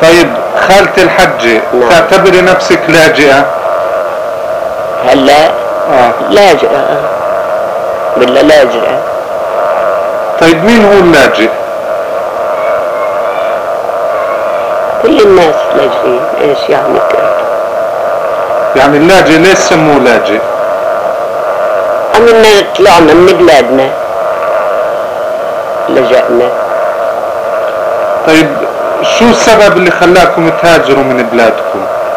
طيب خالتي الحجة، نعم. تعتبري نفسك لاجئة؟ هلا لاجئة بالله لاجئة. طيب مين هو اللاجئ؟ كل الناس لاجئين. ايش يعني كده؟ يعني اللاجئ ليش سموه لاجئ؟ عملنا طلعنا من بلادنا لجأنا. طيب شو السبب اللي خلاكم تهاجروا من بلادكم؟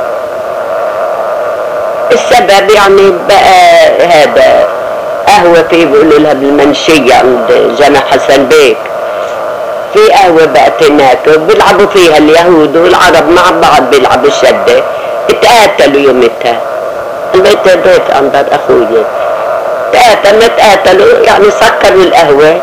السبب يعني بقى هذا قهوة في بيقولوا لها بالمنشية عند جامع حسن بيك، في قهوة بقت هناك بيلعبوا فيها اليهود والعرب مع بعض بيلعبوا الشدة، اتقاتلوا يومتها. البيت بيت عند اخوي تقاتلوا يعني سكروا القهوة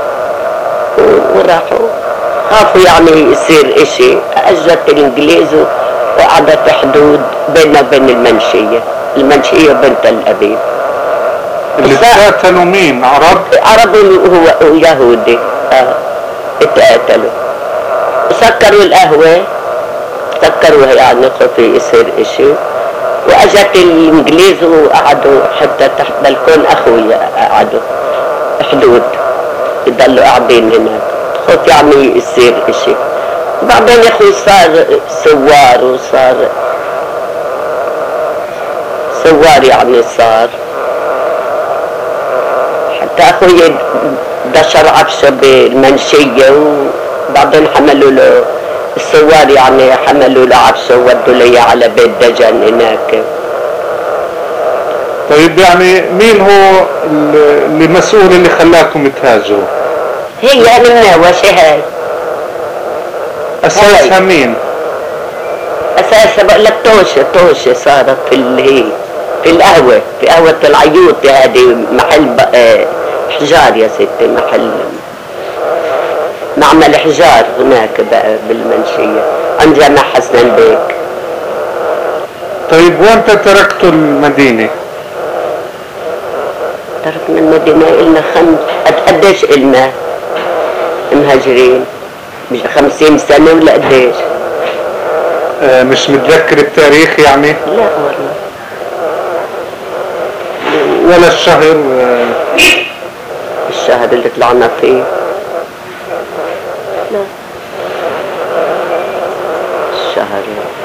وراحوا، خافوا يعني يصير اشي. اجت الانجليز وقعدت حدود بيننا وبين المنشية وبين تل ابيب. اللي اتقاتلوا مين؟ عرب ويهودي. اتقاتلوا وسكروا القهوة، سكروها يعني خفي يصير اشي. واجت الانجليز وقعدوا حتى تحت بلكون اخويا، قعدوا حدود يضلوا قاعدين هناك، خف يعني يصير اشي. بعدين يا اخوي صار سوار وصار سوار يعني صار حتى اخوي دشر عفشه بالمنشية، وبعدين حملوا له السوار يعني حملوا له عفشه وودوا لي على بيت دجن هناك. طيب يعني مين هو اللي مسؤول اللي خلاكم تهاجروا؟ هي منا وش هاي اساسها مين؟ اساسها بقول لك توشه صارت في اللي هي في القهوه، في قهوه العيوط هذه، محل حجار يا ستي، محل معمل حجار هناك بقى بالمنشيه عند جامع حسن بيك. طيب وانت تركتوا المدينه؟ تركنا المدينه إلنا قديش إلنا مهاجرين؟ مش 50 سنه ولا قديش؟ مش متذكر التاريخ يعني؟ لا والله. ولا الشهر؟ الشهر اللي طلعنا فيه؟ لا الشهر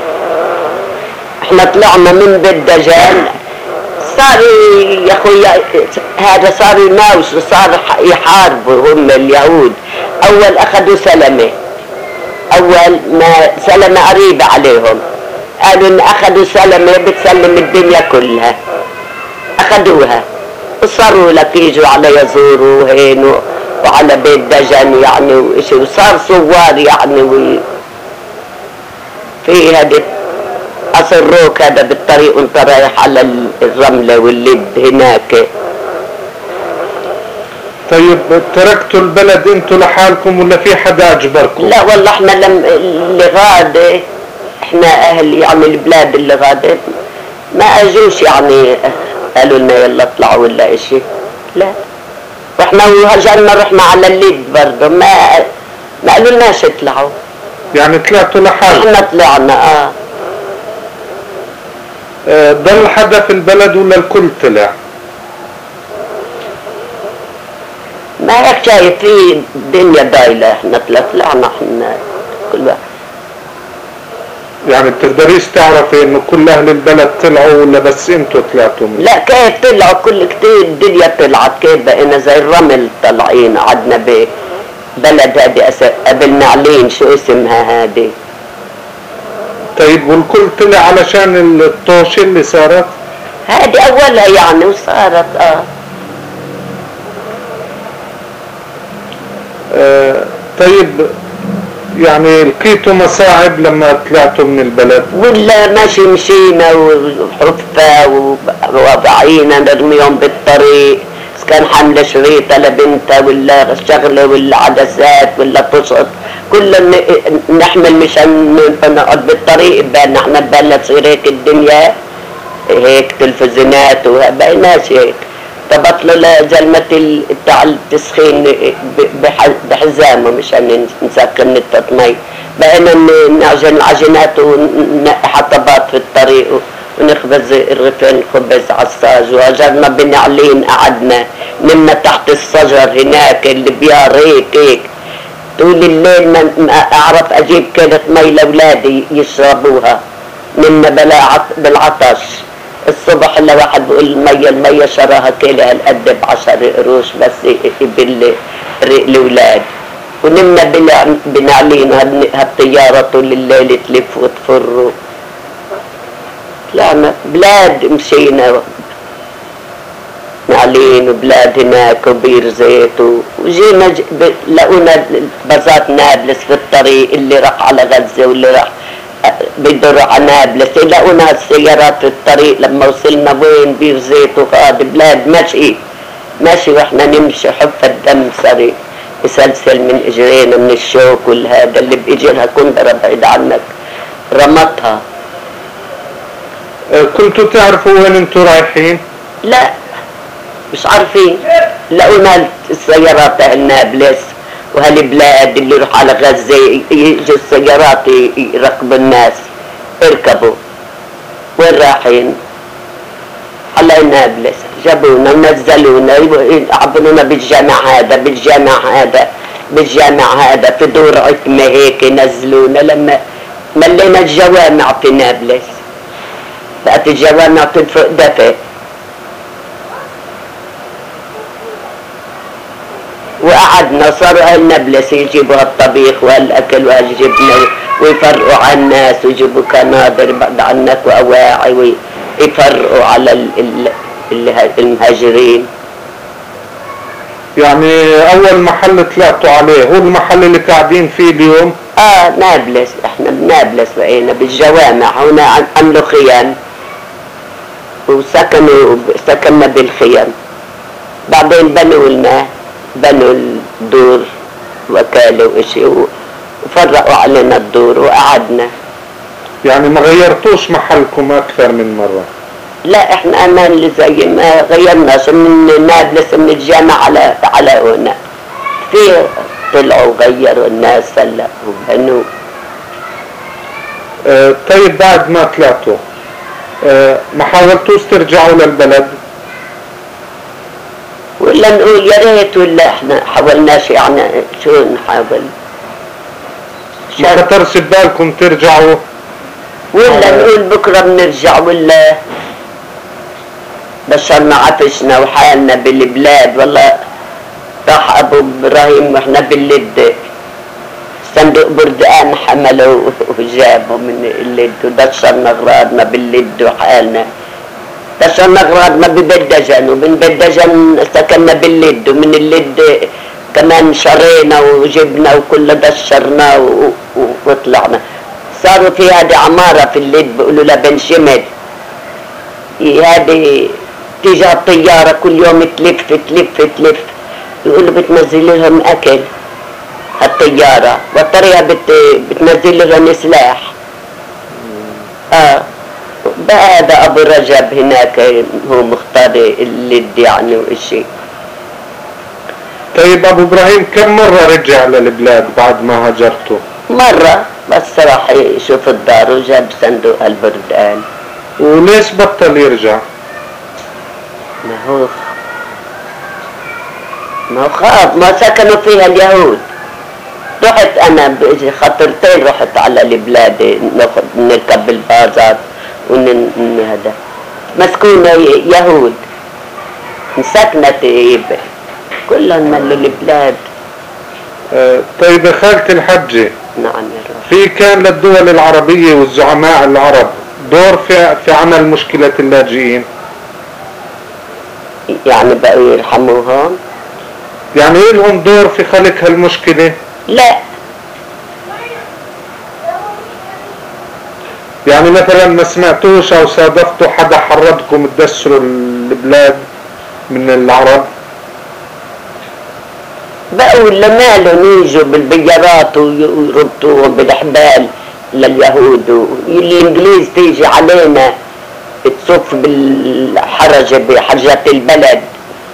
احنا طلعنا من بيت دجال، صار يا اخويا هذا صار يناوش وصار يحاربوا هم اليهود. اول اخذوا سلمة، اول ما سلمة قريبة عليهم، قالوا ان اخذوا سلمة بتسلم الدنيا كلها، اخذوها وصاروا لك يجوا على يزوروا هين وعلى بيت دجن يعني وإشي، وصار صوار يعني في هذا قصر روك هذا بالطريق وانت رايح على الرملة واللد هناك. طيب تركتوا البلد انتوا لحالكم ولا في حدا اجبركم؟ لا والله احنا اللي غادة، احنا اهل يعني البلاد اللي غادة ما اجوش يعني قالوا لنا يلا اطلعوا ولا اشي، لا. واحنا وهجرنا رحنا على الليد برضه ما قالوا لناش اطلعوا، يعني طلعتوا لحالكم؟ احنا طلعنا. ضل حدا في البلد ولا الكل طلع؟ ما هيك شايف في الدنيا دايلة، احنا طلعنا احنا كل واحد. يعني بتقدريش تعرفي انه كل اهل البلد طلعوا ولا بس انتوا طلعتوا منه؟ لا كيف طلعوا كل كتير الدنيا طلعت، كيف بقينا زي الرمل طالعين. قعدنا ببلد هذه قبل نعلين شو اسمها هذه. طيب والكل طلع علشان الطوشة اللي صارت؟ هذه اولها يعني وصارت طيب يعني لقيتوا مصاعب لما طلعتوا من البلد؟ ولا ماشي مشينا وحفة ووضعينا نرميهم بالطريق، كان حملة شريطة لبنتها ولا شغلة ولا عدسات ولا تسقط، كلنا نحمل مشان نقعد بالطريق. بقى نحن ببلد تصير هيك الدنيا هيك تلفزيونات وبقيناش هيك. فبطلوا لجلمة بتاع التسخين بحزامه مشان نسكن التطمي. بقينا نعجن العجينات وننقي حطبات في الطريق ونخبز الرغيفين خبز عالصاج. وهجرنا بنعلين قعدنا نمنا تحت الشجر هناك البيار هيك طول الليل ما اعرف اجيب كيلة مي لاولادي يشربوها. نمنا بالعطش. الصبح الا واحد بيقول المية شراها كيلة هالقد ب10 قروش بس بالريق الاولاد. ونمنا بنعلين هالطيارة طول الليل تلف وتفر. طلعنا بلاد مشينا نعلين وبلاد هناك وبير زيت وجينا لقونا بازات نابلس في الطريق اللي راح على غزة واللي راح بيدور على نابلس. لقونا السيارات في الطريق. لما وصلنا وين بير زيت وهذا بلاد ماشي واحنا نمشي حف الدم صار يسلسل من اجرينا من الشوك والهذا اللي بيجي لها كندرة بعيد عنك رمتها. كنتوا تعرفوا وين انتوا رايحين؟ لا مش عارفين. لقونا السيارات نابلس وهالبلاد اللي يروح على غزة يجوا السيارات يركبوا الناس. اركبوا. وين رايحين؟ على نابلس. جابونا ونزلونا يعبرونا بالجامع هذا في دور عتمة هيك نزلونا. لما ملينا الجوامع في نابلس بقت الجوامع تنفق دفء. وقعدنا صاروا اهل نابلس يجيبوا هالطبيخ وهالاكل وهالجبنه ويفرقوا على الناس ويجيبوا كنادر بعد عنك واواعي ويفرقوا على المهاجرين. يعني اول محل طلعتوا عليه هو المحل اللي قاعدين فيه اليوم؟ نابلس. احنا بنابلس بقينا بالجوامع. هنا عملوا خيام سكننا بالخيام. بعدين بنوا الدور وكالة وإشي وفرقوا علينا الدور وقعدنا. يعني ما غيرتوش محلكم أكثر من مرة؟ لا احنا أمان اللي زي ما غيرناش من نابلس من الجامعة على هنا. في طلعوا غيروا الناس هلا وبنوا. طيب بعد ما طلعتوا ما حاولتوش ترجعوا للبلد؟ ولا نقول يا ريت ولا احنا حاولناش يعني شو نحاول؟ ما خطرش ببالكم ترجعوا؟ ولا نقول بكره بنرجع ولا بشرنا عطشنا وحالنا بالبلاد. والله راح ابو ابراهيم واحنا باللد صندوق بردقان حملوا وجابوا من اللد ودشرنا اغراضنا باللد وحالنا. دشرنا اغراضنا ببدجن ومن بدجن سكننا باللد ومن اللد كمان شرينا وجبنا وكل دشرنا وطلعنا. صاروا في هذه عمارة في اللد بيقولوا لها بن شمد. هذه تيجي الطيارة كل يوم تلف يقولوا بتنزل لهم اكل هالطيارة والطريقة بتنزل لهم سلاح. بقى هذا ابو رجب هناك هو مختار اللد يعني وإشي. طيب ابو ابراهيم كم مرة رجع للبلاد بعد ما هاجرتوا؟ مرة بس راح يشوف الدار وجاب صندوق البردقان. وليش بطل يرجع؟ ما هو خاف ما سكنوا فيها اليهود. رحت انا خطرتين رحت على البلاد نركب البازات هذا مسكونة يهود سكنت كلهم ملوا البلاد. طيب يا خالة الحجة. نعم يا رب. في كان للدول العربية والزعماء العرب دور في عمل مشكلة اللاجئين؟ يعني بقوا يرحموهم؟ يعني لهم دور في خلق هالمشكلة؟ لا. يعني مثلا ما سمعتوش او صادفتوا حدا حرضكم تدشروا البلاد من العرب؟ بقوا لمالهم يجوا بالبيارات ويربطوهم بالحبال لليهود والانجليز تيجي علينا تصف بالحرجة بحرجة البلد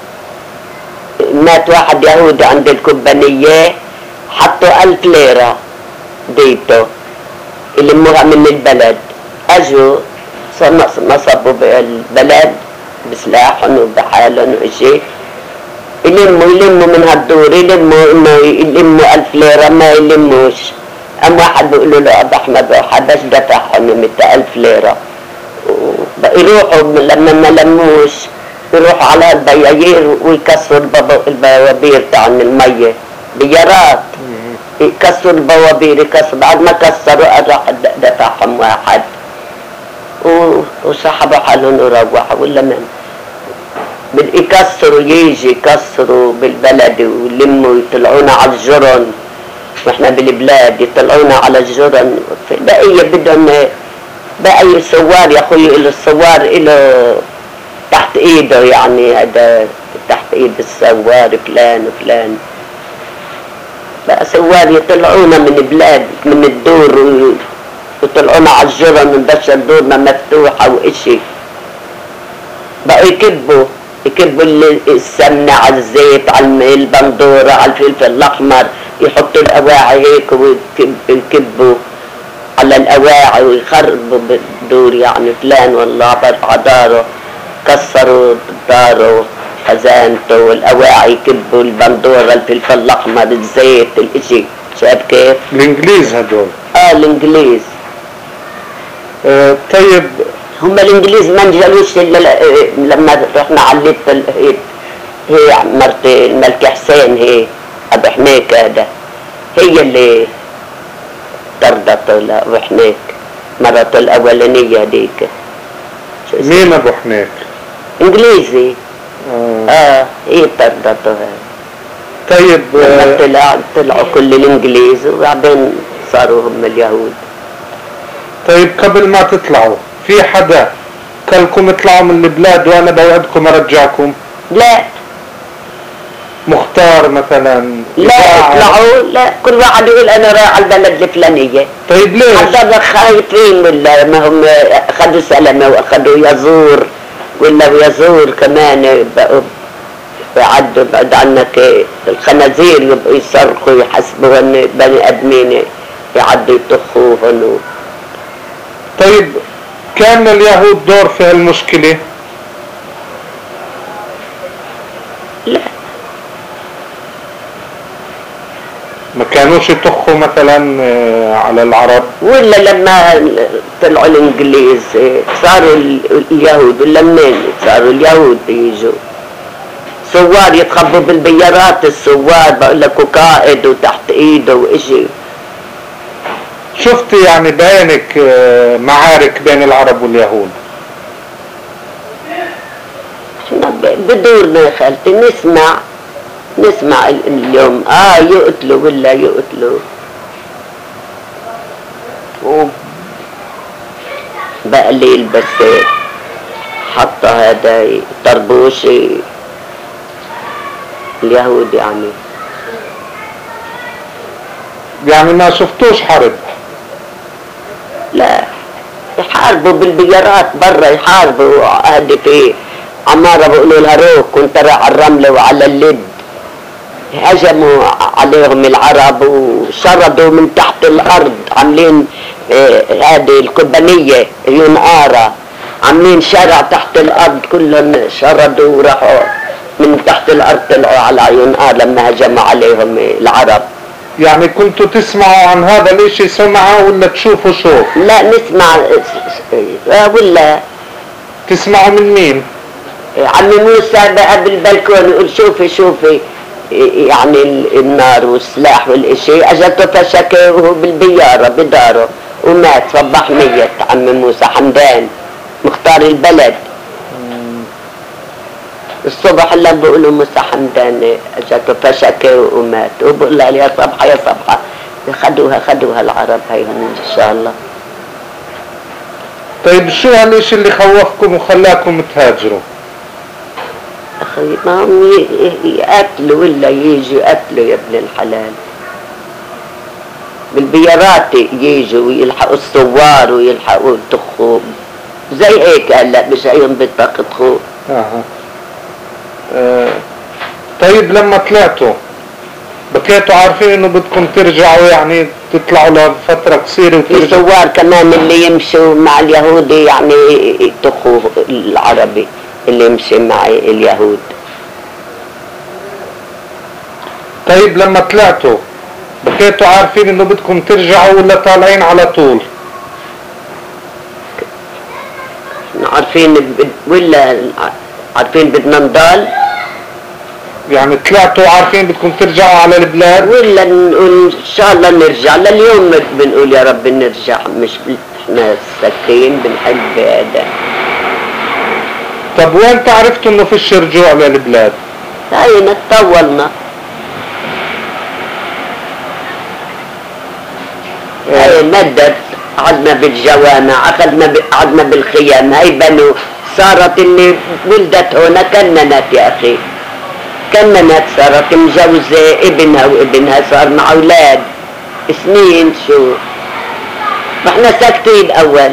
مات واحد يهودي عند الكوبانية، حطوا 1000 ليرة بيته يلموها من البلد. اجوا نصبوا بالبلد بسلاحهم وبحالهم وإشي، يلموا من هالدور، يلموا 1000 ليرة ما يلموش. واحد بيقولوا له ابو احمد حبش دفعهم 100000 ليرة. يروحوا لما ما لموش يروحوا على البيايير ويكسروا البوابير تاعن المية، بيارات يكسروا البوابير، بعد ما كسروا راح دفعهم واحد وسحبوا حالهم وروحوا. ولا من يكسروا يجي يكسروا بالبلد ويلموا يطلعونا على الجرن، واحنا بالبلاد يطلعونا على الجرن. بقية بدهم بقى سوار يا اخوي، السوار له تحت ايده، يعني هذا تحت ايد السوار فلان وفلان. بقى سوار يطلعونا من بلاد من الدور ويطلعونا على الجرن ونبشر دورنا مفتوحة وإشي. بقوا يكبوا السمنة على الزيت، على البندورة، على الفلفل الأحمر، يحطوا الأواعي هيك ويكبوا على الأواعي ويخربوا بالدور. يعني فلان والله برفع داره، كسروا داره خزانته والأواعي، يكبوا البندورة، الفلفل الأحمر، الزيت، الإشي. شايف كيف؟ الإنجليز هدول. الإنجليز. طيب هم الإنجليز ما انجلوش إلا لما رحنا على هي مرت الملك حسين، هي أبو حنيك هذا، هي اللي طردته وحنيك مرته الأولانية هذيك. مين أبو حنيك؟ إنجليزي. هي طردته هذا. طيب طلعوا كل الإنجليز وبعدين صاروا هم اليهود. طيب قبل ما تطلعوا في حدا قالكم اطلعوا من البلاد وانا بوعدكم ارجعكم؟ لا. مختار مثلا؟ لا اطلعوا، لا، كل واحد يقول انا رايح على البلد الفلانية. طيب ليش؟ حتى خايفين، ولا ما هم اخذوا سلمة واخذوا يزور، ولا يزور كمان بقوا يعدوا بعد عنك الخنازير يبقوا يصرخوا يحسبوهن بني ادمين يعدوا يطخوهن. طيب كان اليهود دور في هالمشكلة؟ لا، ما كانوش يطخوا مثلا على العرب؟ ولا لما طلعوا الانجليز صاروا اليهود، ولا منين صاروا اليهود يجوا سوار يتخبوا بالبيارات. السوار بقول لك وقائد وتحت ايده واشي. شفت يعني بعينك معارك بين العرب واليهود؟ احنا بدورنا يا خالتي نسمع اليوم يقتلوا ولا يقتلوا. بقليل بس حط هذا طربوش اليهود يعني ما شفتوش حرب؟ لا، يحاربوا بالبيارات برا، يحاربوا. هدي في عمارة بقولوا لها روك، كنت رايح على الرملة وعلى اللد، هجموا عليهم العرب وشردوا من تحت الأرض، عاملين هذه الكوبانية يونقارة، عاملين شارع تحت الأرض، كلهم شردوا وراحوا من تحت الأرض طلعوا على يونقار لما هجموا عليهم العرب. يعني كنتوا تسمعوا عن هذا الاشي سمعة ولا تشوفوا شوف؟ لا نسمع. ولا تسمعوا من مين؟ عمي موسى بقى بالبلكون يقول شوفي يعني النار والسلاح والاشي. اجته فشكه وهو بالبيارة بداره ومات، صبح ميت. عمي موسى حمدان مختار البلد. الصبح اللي بقولوا موسى حمدان اجته فشكه ومات، وبقول لها يا صبحة خدوها العرب هيهم ان شاء الله. طيب شو هالشي اللي خوفكم وخلاكم تهاجروا؟ اخي ما هم يقتلوا ولا يجوا يقتلوا يا ابن الحلال. بالبيارات يجوا ويلحقوا الثوار ويلحقوا التخوم زي هيك. هلا مش هيهم بيطبخوا. طيب لما طلعتوا بكيتوا عارفين انه بدكم ترجعوا يعني تطلعوا لفترة قصيرة في وترجعوا؟ ثوار كمان اللي يمشوا مع اليهودي يعني يتخوا العربي اللي يمشي مع اليهود. طيب لما طلعتوا بكيتوا عارفين انه بدكم ترجعوا ولا طالعين على طول؟ عارفين ولا عارفين بدنا نضل، يعني طلعتوا عارفين بدكم ترجعوا على البلاد ولا نقول ان شاء الله نرجع. لليوم بنقول يا رب نرجع، مش احنا ساكتين بنحب هذا. طب وين عرفتوا انه فيش رجوع للبلاد؟ هاي تطولنا، هاي مدت، قعدنا بالجوامع، قعدنا بالخيام. هاي بنو صارت اللي ولدت هنا كننت يا اخي، كننت صارت مجوزة ابنها وابنها صار مع اولاد سنين. شو احنا ساكتين اول،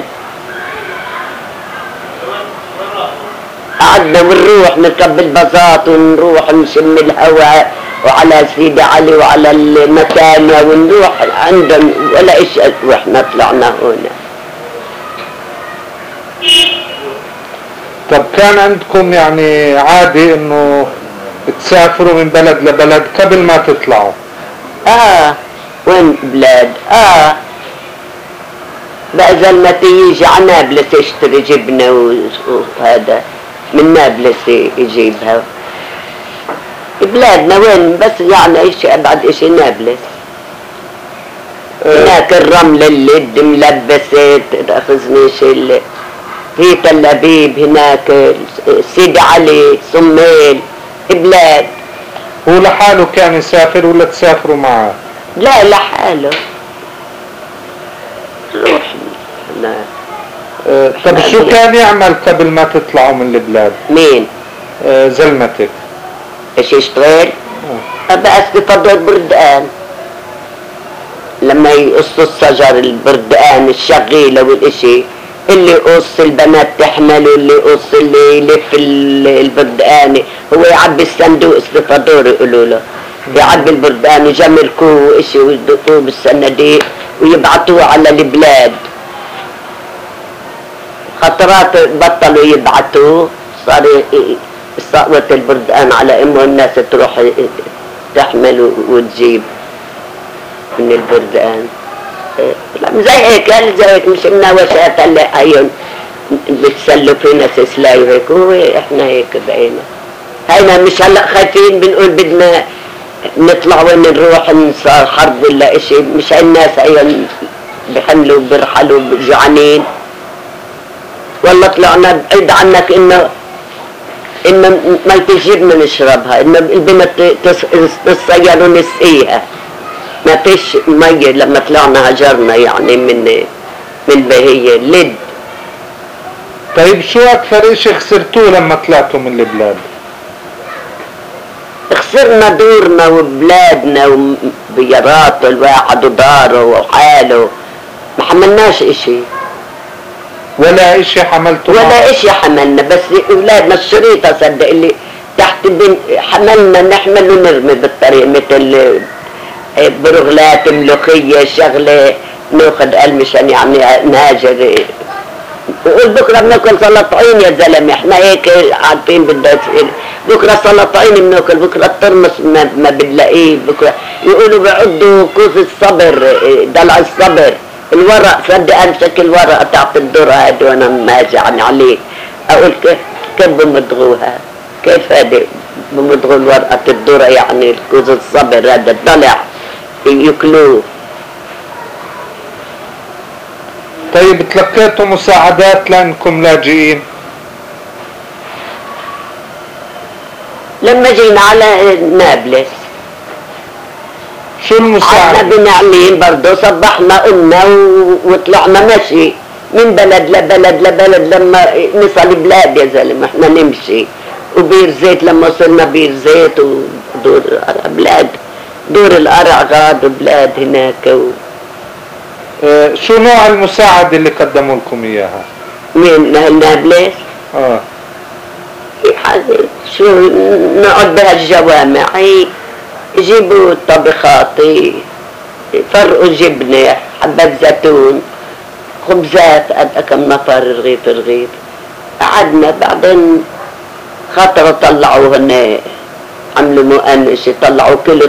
قعدنا ونروح نركب الباصات ونروح نشم الهواء وعلى سيدي علي وعلى المكانة ونروح عندهم ولا إيش. واحنا طلعنا هنا. طب كان عندكم يعني عادي انه تسافروا من بلد لبلد قبل ما تطلعوا؟ وين بلاد؟ بقى زي ما تيجي على نابلس يشتري جبنة وهذا من نابلس يجيبها. بلادنا وين بس يعني ايش ابعد اشي نابلس. هناك الرمل اللي ملبسة تاخذني شيء في تل ابيب، هناك سيدي علي، صميل، بلاد. هو لحاله كان يسافر ولا تسافروا معه؟ لا لحاله. روح. لا. طب شو كان يعمل قبل ما تطلعوا من البلاد؟ مين؟ زلمتك. ايش يشتغل؟ بس بفضل بردقان، لما يقصوا الشجر البردقان الشغيلة والاشي، اللي يقص البنات تحمل واللي يقص اللي يلف البردقان. هو يعبي الصندوق استفادور يقولوا له، يعبي البردقان يجملكوه واشي ويدقوه بالصناديق ويبعتوه على البلاد. خطرات بطلوا يبعتوه، صار صقوة البردقان على امه الناس تروح تحمل وتجيب من البردقان. زي هيك زي هيك مش مناوشات اللي هيون بتسلوا في ناس سلاي هيك، هو احنا هيك بقينا. هينا مش هلا خايفين بنقول بدنا نطلع وين نروح صار حرب ولا اشي، مش الناس هيون بحملوا برحلوا جوعانين. والله طلعنا بعيد عنك انه ما تجيبنا نشربها، انه البنت تصير ونسقيها، ما فيش مية. لما طلعنا هجرنا يعني من بهية لد. طيب شو اكثر اشي خسرتوه لما طلعتوا من البلاد؟ خسرنا دورنا وبلادنا وبياراته الواحد وداره وحاله، ما حملناش اشي. ولا اشي حملتوا؟ ولا اشي حملنا، بس اولادنا الشريطة صدق اللي تحت حملنا نحمل ونرمي بالطريق، مثل برغلات ملوخية شغلة ناخد مشان يعني نهاجر. وقول بكرة بناكل سلطعين يا زلمة، احنا هيك عارفين بدنا يصير. بكرة سلطعين بناكل، بكرة الترمس ما بنلاقيه. بكرة يقولوا بيعدوا كوز الصبر، دلع الصبر، الورق. صدق امسك الورقة تحت الذرة هاد وانا ماجعني عليه، اقول كيف بمضغوها، كيف هذا بمضغوا الورقة الذرة يعني الكوز الصبر هذا الضلع ياكلوه. طيب تلقيتوا مساعدات لانكم لاجئين؟ لما جينا على نابلس شو المساعدة؟ قعدنا بنعمين برضه، صبحنا قمنا وطلعنا مشي من بلد لبلد لبلد لما نصل بلاد يا زلمة. احنا نمشي وبير زيت، لما وصلنا بير زيت ودور بلاد، دور القرع غاد وبلاد هناك شو نوع المساعدة اللي قدموا لكم اياها؟ مين نابلس؟ في حاجة شو نقعد بهالجوامع يجيبوا طبخات، يفرقوا جبنة، حبات زيتون، خبزات قد كم نفر، رغيف. قعدنا بعدين خاطر طلعوا هن عملوا مؤنش، طلعوا كيلو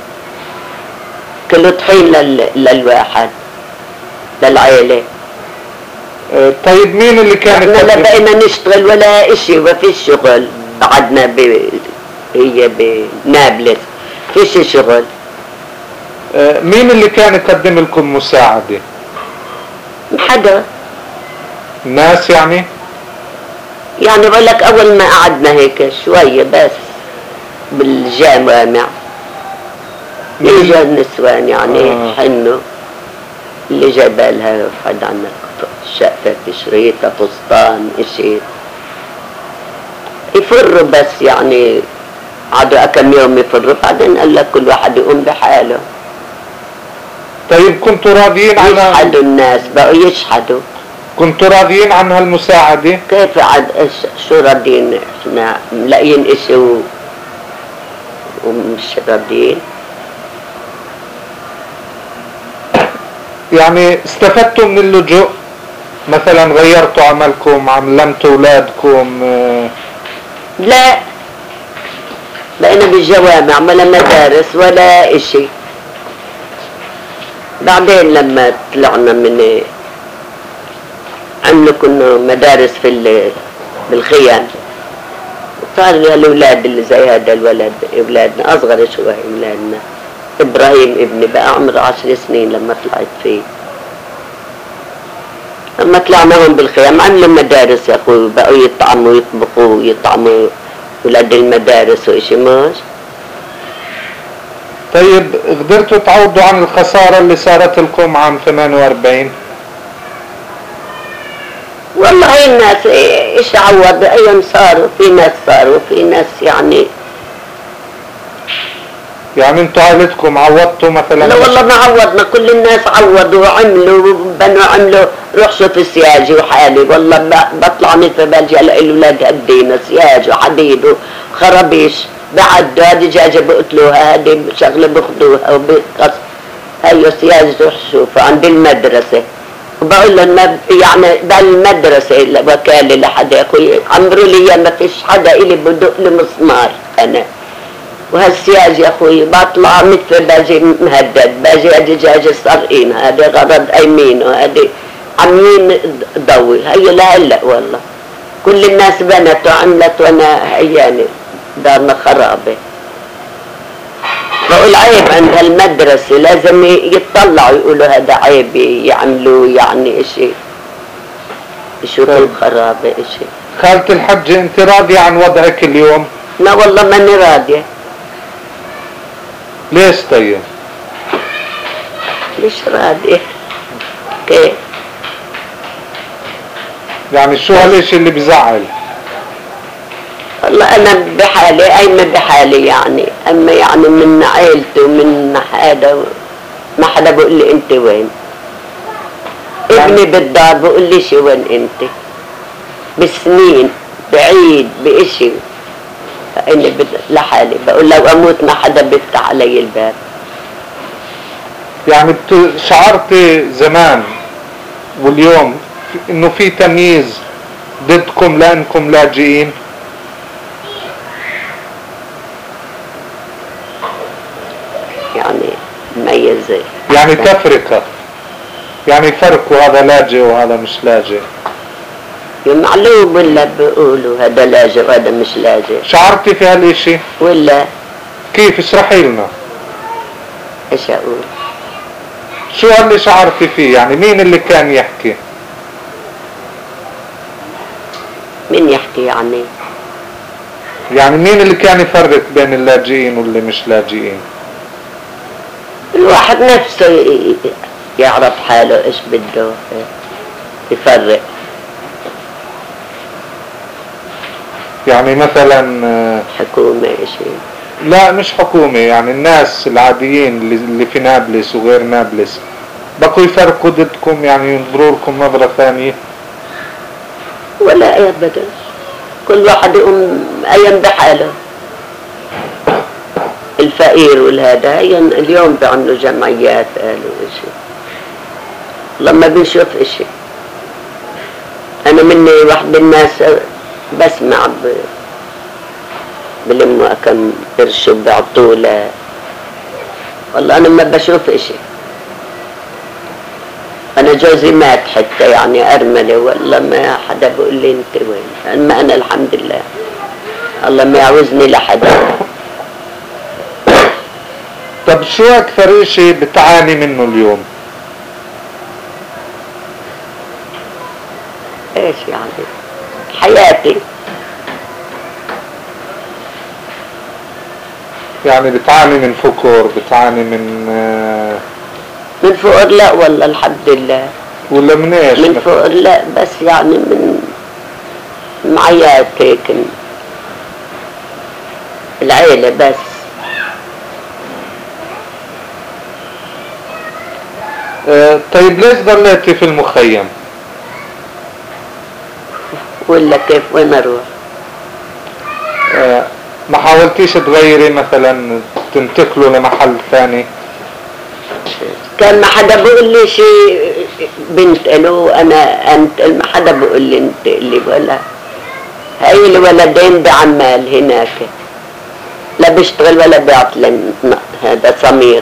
طحين للواحد للعيلة. طيب مين اللي كان احنا لا بقينا نشتغل ولا اشي، ما فيش شغل. قعدنا هي بنابلس فيش شغل. مين اللي كان يقدم لكم مساعدة؟ حدا ناس يعني بقول لك اول ما قعدنا هيك شوية بس بالجامع يجوا النسوان يعني حنوا اللي جايبه لها حد عنا شقفة شريطة فستان اشي يفروا بس يعني عادوا كم يوم يفروا، بعدين قال لك كل واحد يقوم بحاله. طيب كنتوا راضيين عنها؟ يشحدوا الناس بقوا يشحدوا. كنتوا راضيين عن هالمساعدة؟ كيف عاد شو راضيين؟ احنا ملاقيين اشي ومش راضيين. يعني استفدتوا من اللجوء؟ مثلا غيرتوا عملكم، علمتوا اولادكم؟ لا بقينا بالجوامع ولا مدارس ولا اشي. بعدين لما طلعنا من عملوا كنا مدارس بالخيام، صار الاولاد اللي زي هذا الولد، اولادنا اصغر شوي، اولادنا ابراهيم ابني بقى عمره 10 سنين لما طلعت فيه. لما طلعنا هون بالخيام عملوا مدارس يا اخوي، بقوا يطعموا يطبخوا يطعموا ولاد المدارس وإشي ماش. طيب قدرتوا تعوضوا عن الخسارة اللي صارت لكم عام 48؟ والله الناس ايش عوض، ايام صاروا في ناس يعني انتوا عائلتكم عوضتوا مثلا؟ لا والله ما عوضنا، كل الناس عوضوا وعملوا بنوا عملوا. روح شوف السياج وحالي والله بطلع مثل بلجأ الاولاد هدينا سياج وحديد وخرابيش بعدوا، هذه دجاجه بقتلوها، هذه شغله بخدوها وبقص. هيو سياج روح شوفوا عند المدرسه، وبقول لهم يعني بالمدرسه وكاله لحدا يا اخوي عمروا لي ما فيش حدا الي بدق له مسمار انا. وهالسياج يا اخوي بطلع مثل باجي مهدد، باجي دجاجه سرقين، هذا غرض ايمين وهذه عاملين ضوي. هي لهلا والله كل الناس بنت وعملت وانا هياني دارنا خرابه. بقول عيب عند هالمدرسه، لازم يتطلعوا يقولوا هذا عيب يعملوا يعني اشي يشوفوا الخرابه اشي. خالة الحجة انت راضية عن وضعك اليوم؟ لا والله ماني راضيه. ليش طيب؟ مش راضيه. كيف يعني شو هالاشي اللي بزعل؟ والله انا بحالي قايمه بحالي يعني، اما يعني من عيلتي ومن هذا ما حدا بقول لي انت وين. ابني بالدار بقول لي شو وين انت، بسنين بعيد باشي. فاني لحالي بقول لو اموت ما حدا بيفتح علي الباب. يعني شعرتي زمان واليوم انه في تمييز ضدكم لانكم لاجئين؟ يعني ميزة يعني تفرقة، يعني فرق وهذا لاجئ وهذا مش لاجئ؟ معلوم ولا بيقولوا هذا لاجئ وهذا مش لاجئ؟ شعرتي في هالاشي؟ ولا كيف؟ اشرحي لنا. ايش اقول؟ شو اللي شعرتي فيه؟ يعني مين اللي كان يحكي؟ مين يحكي يعني؟ يعني مين اللي كان يفرق بين اللاجئين واللي مش لاجئين؟ الواحد نفسه يعرف حاله ايش بده يفرق. يعني مثلا حكومة اشي؟ لا مش حكومة، يعني الناس العاديين اللي في نابلس وغير نابلس بقوا يفرقوا ضدكم، يعني ينظروا لكم نظرة ثانية؟ ولا ابدا، كل واحد يقوم أيام بحاله الفقير والهذا اليوم بيعملوا جمعيات قالوا اشي. لما بنشوف اشي انا مني واحد الناس بسمع بلموا كم قرش بيعطوا له. والله انا ما بشوف اشي. انا جوزي مات حتى يعني ارمله والله ما حدا بقول لي انت وين. اما انا الحمد لله الله ما يعوزني لحدا. طب شو اكثر اشي بتعاني منه اليوم؟ ايش يعني حياتي يعني بتعاني من فقر، بتعاني من فقر؟ لا والله الحمد لله. ولا من ايش؟ من فقر لا، بس يعني من معيات هيك العيلة بس. طيب ليش ضليتي في المخيم؟ ولا كيف وين اروح؟ ما حاولتيش تغيري مثلا تنتقلوا لمحل ثاني؟ كان ما حدا بقول لي شيء بنت له انا انت، ما حدا بقول لي انت اللي ولا هاي الولدين بعمال هناك لا بيشتغل ولا بيعطل. هذا سمير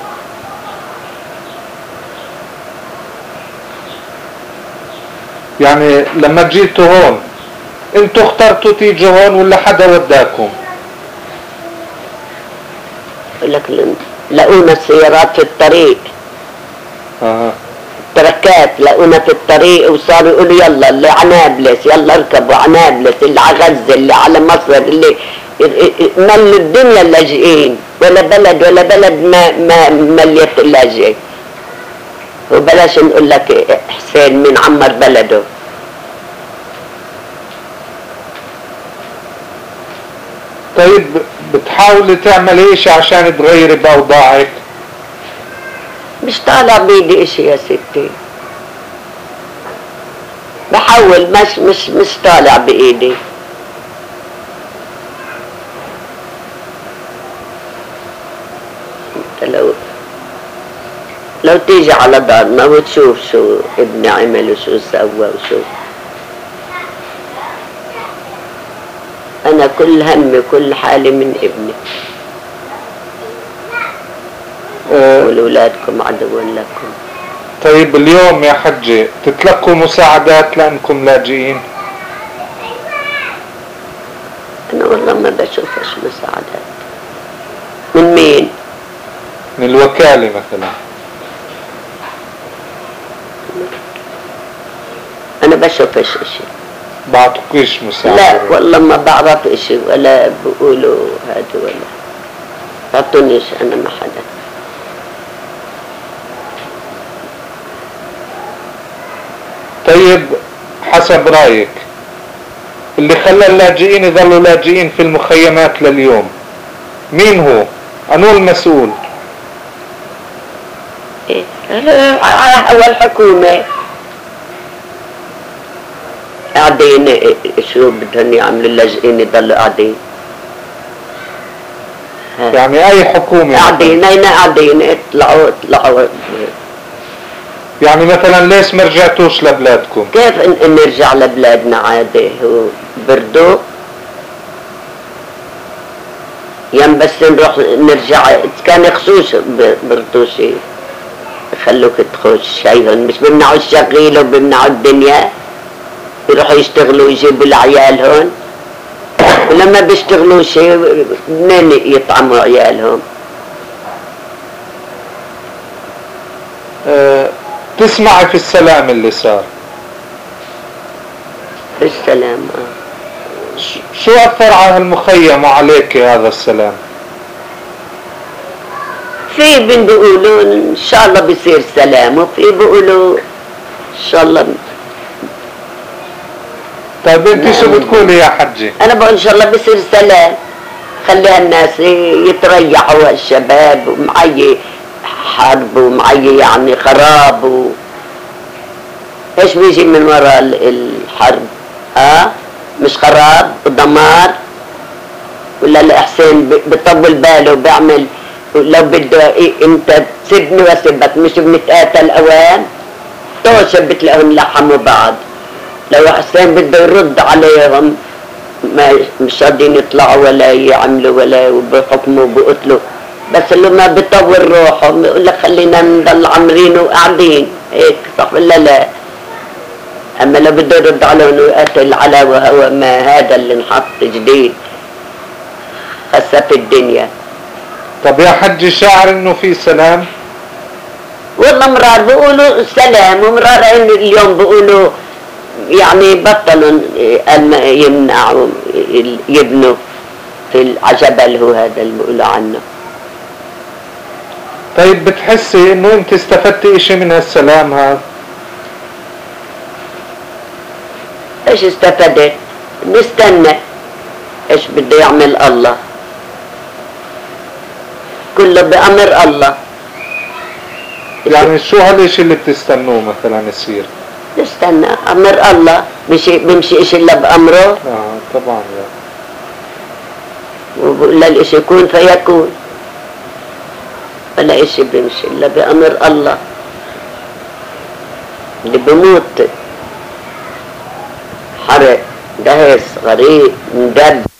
يعني لما جيتوا هون انتوا اخترتوا تيجوا هون ولا حدا وداكم؟ بقول لك لقونا السيارات في الطريق. تركات لقونا في الطريق وصاروا يقولوا يلا اللي على نابلس يلا اركبوا على نابلس، اللي على غزة اللي على مصر اللي ملوا الدنيا اللاجئين. ولا بلد ما مليت اللاجئين. وبلاش نقول لك حسين من عمر بلده. طيب بتحاولي تعملي اشي عشان تغيري باوضاعك؟ مش طالع بيدي اشي يا ستي. بحاول مش طالع بايدي. لو تيجي على دارنا وتشوف شو ابني عمل وشو سوى وشو. انا كل همي كل حالي من ابني. ولولادكم عدو لكم. طيب اليوم يا حجي تتلقوا مساعدات لانكم لاجئين؟ انا والله ما بشوفش مساعدات. من مين؟ من الوكالة مثلا. انا بشوفش اشي. بعطوكيش مساعدة؟ لا والله ما بعرف اشي ولا بقولوا هذا ولا بعطونيش انا ما حدا. طيب حسب رايك اللي خلى اللاجئين يظلوا لاجئين في المخيمات لليوم مين هو؟ انو المسؤول؟ هو الحكومة قاعدين. شو بدهم يعملوا اللاجئين يضلوا قاعدين؟ يعني اي حكومة قاعدين هنا قاعدين اطلعوا يعني مثلا ليش ما رجعتوش لبلادكم؟ كيف نرجع لبلادنا عادي؟ هو بردو يم بس نروح نرجع كان يخصوش بردوشي يخلوك تخش شايفن مش بيمنعوا الشغيل وبيمنعوا الدنيا يروحوا يشتغلوا يجيبوا العيال هون. ولما بيشتغلوا شيء منين يطعموا عيالهم؟ تسمعي في السلام اللي صار؟ في السلام شو أثر على المخيم وعليك هذا السلام؟ في بيقولوا إن شاء الله بيصير سلام وفي بيقولوا إن شاء الله. طيب انت شو بتقولي يا حجي؟ أنا بقول إن شاء الله بيصير سلام. خلي الناس يتريحوا الشباب ومعي حرب ومعي يعني خراب ايش بيجي من وراء الحرب؟ مش خراب ودمار ولا الحسين بطول باله بيعمل لو بده انت تسبني واسبك مش بنتقاتل اوان توشة بتلاقيهم لحموا بعض. لو حسين بده يرد عليهم ما مش قادرين يطلعوا ولا يعملوا ولا بحكموا بقتلوا، بس لما بيطول روحهم يقول لك خلينا نضل عامرين وقاعدين هيك، صح ولا لا؟ اما لو بده يرد عليهم ويقتل على وهو ما هذا اللي انحط جديد هسه في الدنيا. طب يا حج شاعر انه في سلام؟ والله مرار بيقولوا سلام ومرار اليوم بيقولوا يعني بطلوا يمنعوا يبنوا في الجبل هو هذا اللي بيقولوا عنه. طيب بتحسي انه انت استفدتي اشي من هالسلام هذا؟ ايش استفدت؟ نستنى ايش بده يعمل الله، كله بأمر الله. يعني شو هالاشي اللي بتستنوه مثلا يصير؟ نستنى امر الله، بمشي اشي الا بامره. طبعا يا وبقول الاشي يكون فيكون، ولا اشي بمشي الا بامر الله. اللي بموت حرق دهس غريق ندب